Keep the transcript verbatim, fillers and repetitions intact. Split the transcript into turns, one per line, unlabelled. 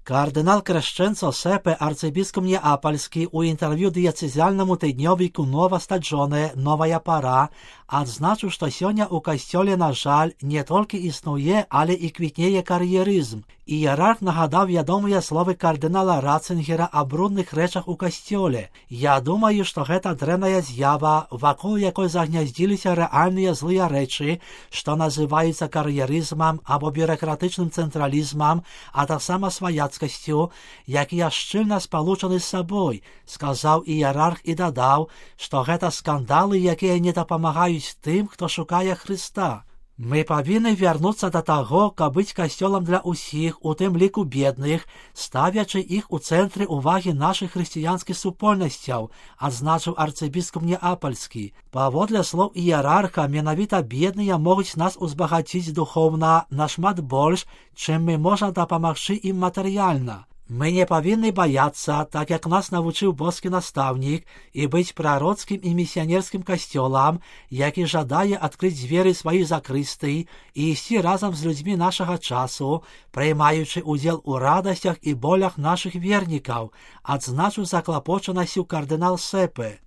Кардинал Крещенцо Сепе, арцибіскуп Неапольський, у інтерв'ю дієцезіальному тижньовіку «Нова Стаджоне. Новая пора» адзначыў, што сёння у касцёле, на жаль, не толькі існуе, але і квітнее кар'ерызм. Іерарх нагадаў вядомыя словы кардынала Ратцингера аб брудных рэчах у касцёле. Я думаю, што гэта дрэнная з'ява, вакол якой загняздзіліся рэальныя злыя рэчы, што называюцца кар'ерызмам або бюракратычным цэнтралізмам, а таксама сваяцкасцю, якія шчыльна спалучаны з сабой, сказаў іерарх і дадаў, што гэта скандалы, якія не дапамагаюць тым, хто шукае Хрыста. Мы павінны вярнуцца да таго, каб быць касцёлам для ўсіх, у тым ліку бедных, ставячы іх у цэнтры ўвагі нашых хрысціянскіх супольнасцяў, адзначыў арцыбіскуп Неапольскі. Паводле слоў іерарха, менавіта бедныя могуць нас узбагаціць духоўна нашмат больш, чым мы можам дапамагчы ім матэрыяльна. Мы не павінны баяцца, так як нас навучыў боскі настаўнік, і быць прароцкім і місіянерскім касцёлам, які жадае адкрыць дзверы сваіх закрыстый і ісці разам з людзьмі нашага часу, прымаючы ўдзел у радасцях і болях нашых вернікаў, адзначыў заклапочанасцю кардынал Сепе.